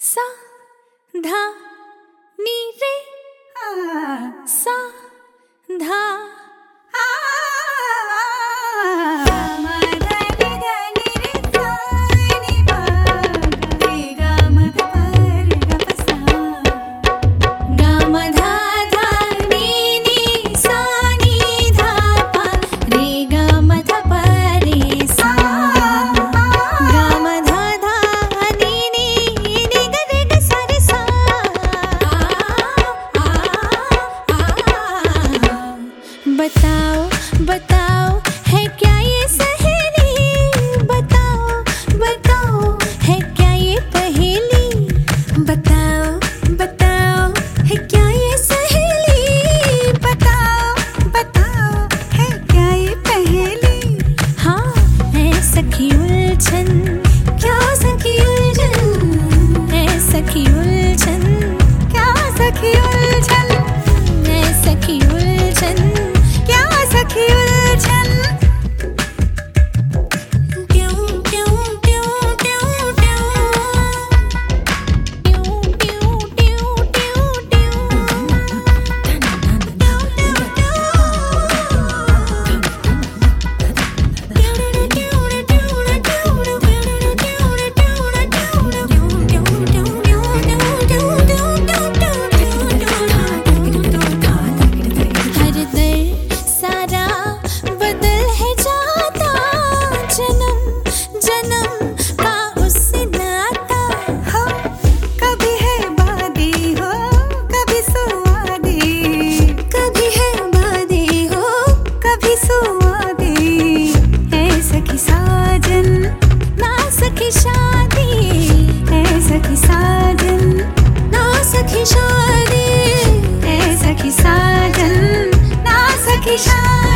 सा धा नी रे सा धा बताओ बताओ है क्या ये सहेली, बताओ बताओ है क्या ये पहेली, बताओ बताओ है क्या ये सहेली, बताओ बताओ है क्या ये पहेली। हाँ है सखी उलझन, क्या सखी उलझन, है सखी उलझन, क्या सखी उलझन, है सखी उलझन, सखी उलझन। शादी, ऐ सखी साजन, ना सखी शादी।